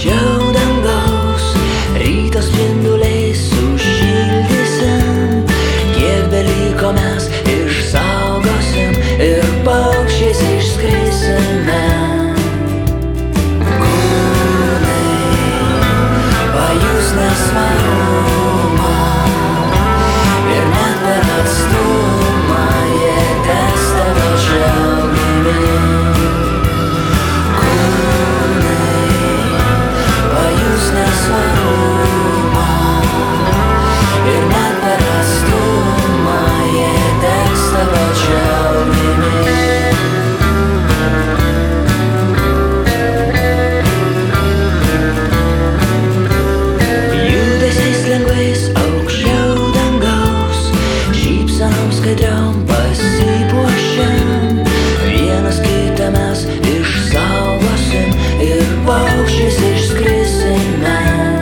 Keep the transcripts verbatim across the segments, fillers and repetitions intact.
aukščiau dangaus, ryto spinduliais sušildysim, kiek beliko mes išsaugosim ir paukščiais išskrisime. Kūnai pajus nesvarumą ir net per atstumą jie tęs tavo šiaurimi. Nesvarumą ir net per atstumą jie degs tavo šiaurimi. Judesiais lengvais aukščiau dangaus, šypsenom skaidriom pasipuošiam, vienas kitą mes išsaugosim ir paukščiais išskrisime.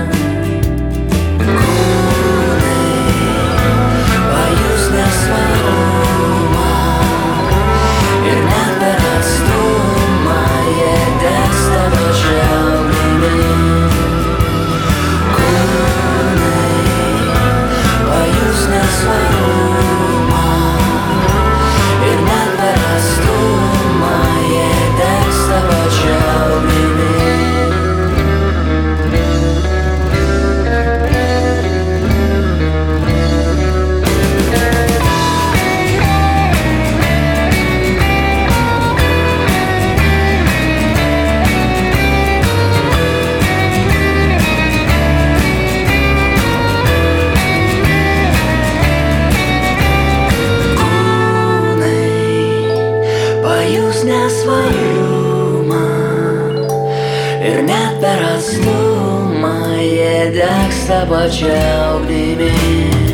Nesvarumą ir net per atstumą jie degs tą pačią ugnimi.